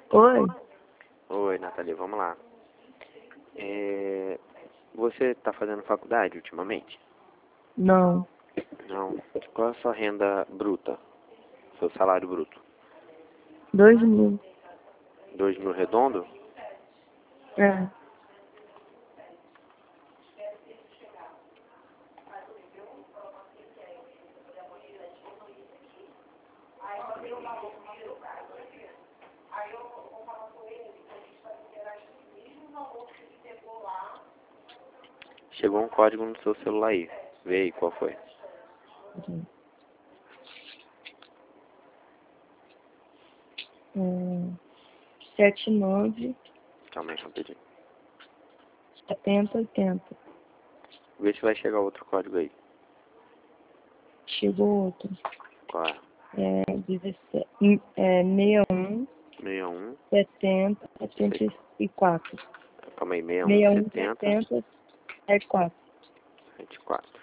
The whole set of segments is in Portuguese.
Oi? Oi, Nathalie, vamos lá. Você está fazendo faculdade ultimamente? Não. Não. Qual é a sua renda bruta? Seu salário bruto? 2.000. 2.000 redondo? É. Chegou um código no seu celular aí. Vê aí qual foi. É. 79 Calma aí, rapidinho. 70 80. Vê se vai chegar outro código aí. Chegou outro. Qual é? 61 61. 70 74. Calma aí, 61, 61 70, 70 74. 24.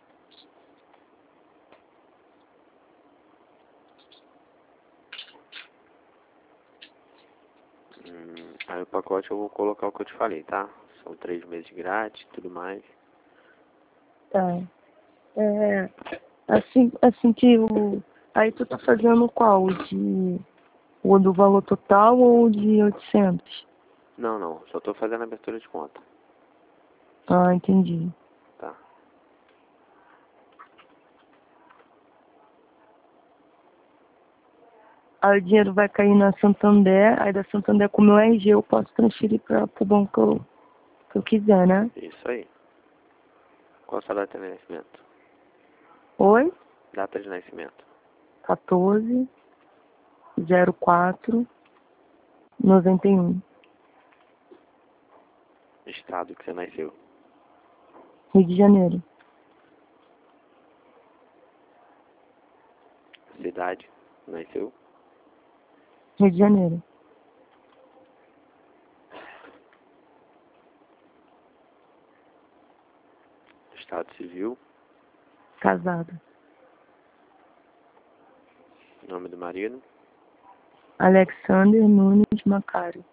Aí o pacote eu vou colocar o que eu te falei, tá? São 3 meses grátis, tudo mais. Tá. É. Assim que o. Aí tu tá fazendo qual? O do valor total ou o de 800? Não, não, só tô fazendo abertura de conta, Ah, entendi. tá? Aí o dinheiro vai cair na Santander, aí da Santander com o meu RG eu posso transferir para o banco que eu quiser, né? Isso aí. Qual a sua data de nascimento? Oi? Data de nascimento. 14/04/91. Estado que você nasceu. Rio de Janeiro. Cidade que nasceu. Rio de Janeiro. Estado civil. Casado. Nome do marido. Alexander Nunes Macário.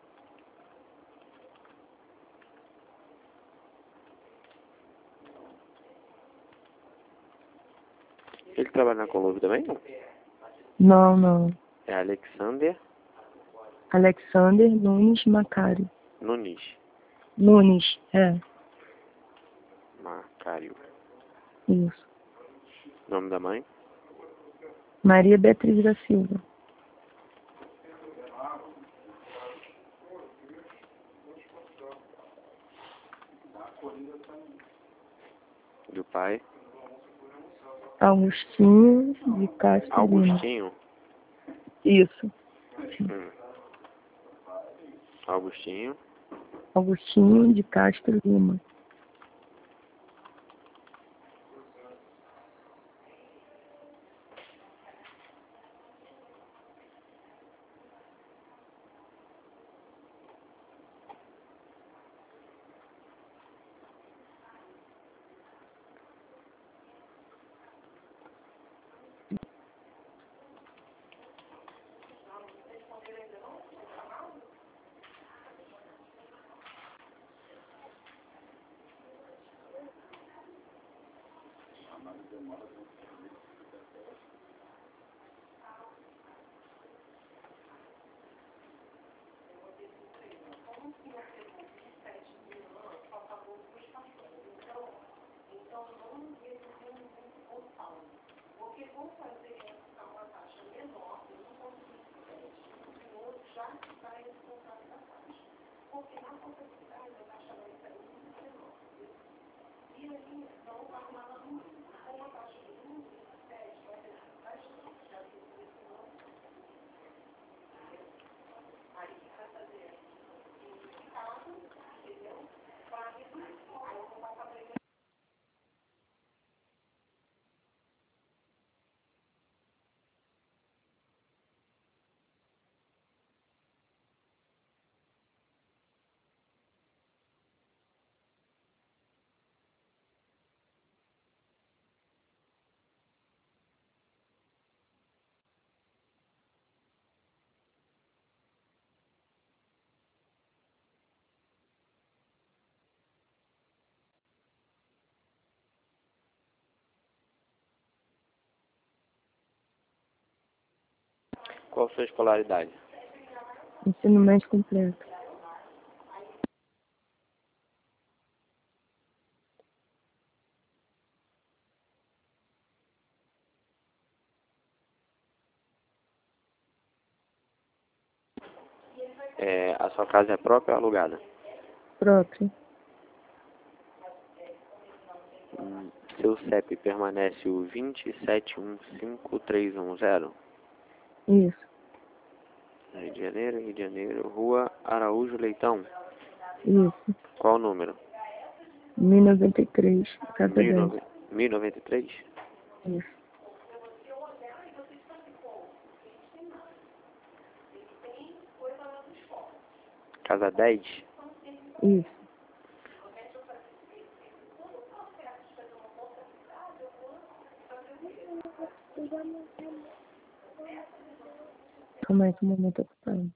Ele trabalha na Colombo também? Não. Não, não. É Alexander Alexander Nunes Macário. Nunes. Nunes, é. Macário. Isso. Nome da mãe. Maria Beatriz da Silva. Do pai. Augustinho de Castro Lima. Augustinho. Isso. Augustinho. Augustinho de Castro Lima. Qual a sua escolaridade? Ensino médio completo. A sua casa é própria ou alugada? Próprio. Seu CEP permanece o 2715310? Isso. Rio de Janeiro, Rua Araújo Leitão. Isso. Qual o número? 1093, casa 10. 1093? Isso. Casa 10? Isso. Calma aí que o momento ocupado.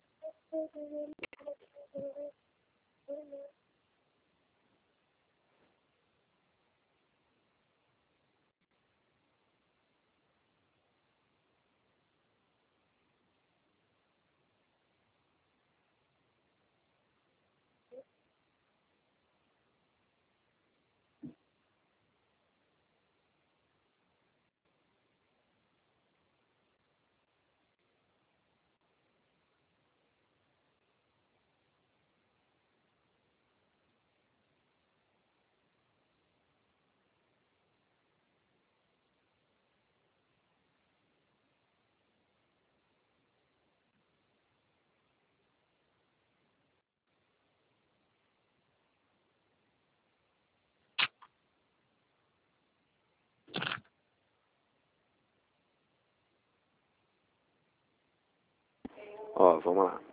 Ó, vamos lá.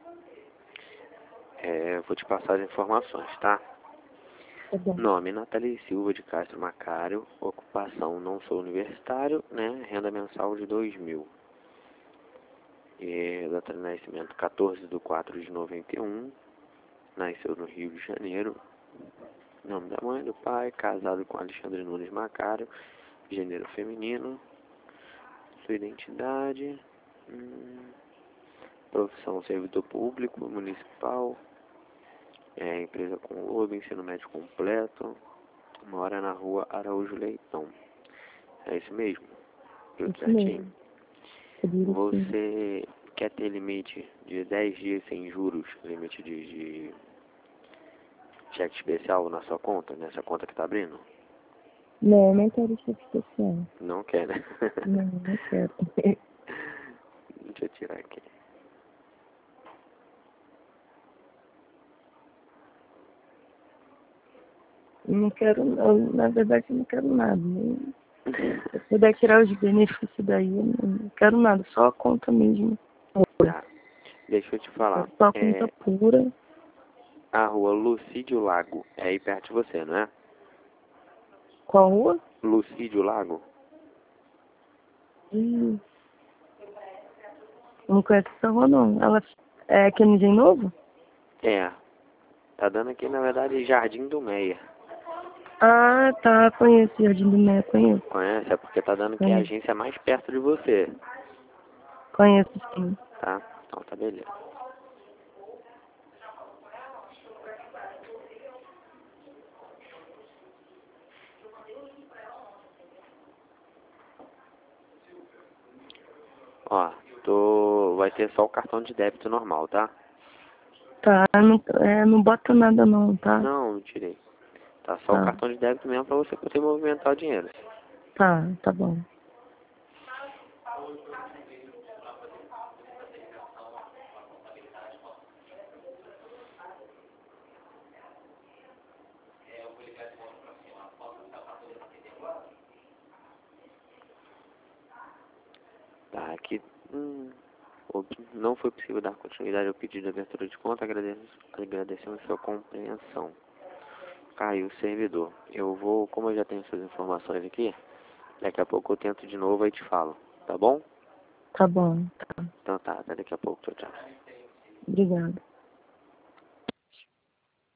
Vou te passar as informações, tá? Tá bom. Nome, Nathalie Silva de Castro Macário. Ocupação, não sou universitário, né? Renda mensal de 2.000. Data de nascimento, 14/4/91. Nasceu no Rio de Janeiro. Nome da mãe, do pai, casado com Alexandre Nunes Macário. Gênero feminino. Sua identidade. Profissão, servidor público, municipal. Empresa com logo, ensino médio completo. Mora na Rua Araújo Leitão. É isso mesmo? Tudo Isso certinho? mesmo. Você quer ter limite de 10 dias sem juros, limite de cheque especial na sua conta, nessa conta que tá abrindo? Não, não quero cheque especial. Não quer, né? Não quero. Deixa eu tirar aqui. Não quero, na verdade, eu não quero nada. Se eu puder tirar os benefícios daí, eu não quero nada, só a conta mesmo. Tá. Deixa eu te falar. Só a conta pura. A Rua Lucídio Lago é aí perto de você, não é? Qual rua? Lucídio Lago? Não conheço essa rua, não. Ela é aqui no Engenho Novo? Tá dando aqui, na verdade, Jardim do Meia. Ah, tá. Conheço Jardim do Meia, conheço. Conhece? É porque tá dando que é a agência mais perto de você. Conheço, sim. Tá? Então tá beleza. Ó, vai ter só o cartão de débito normal, tá? Tá, não bota nada não, tá? Não, não tirei. Tá só o cartão de débito mesmo pra você poder movimentar o dinheiro. Tá bom. Tá, aqui não foi possível dar continuidade ao pedido de abertura de conta, agradecemos sua compreensão. Caiu o servidor. Como eu já tenho suas informações aqui, daqui a pouco eu tento de novo e te falo, tá bom? Tá bom, tá. Então tá, até daqui a pouco, tchau, tchau. Obrigada.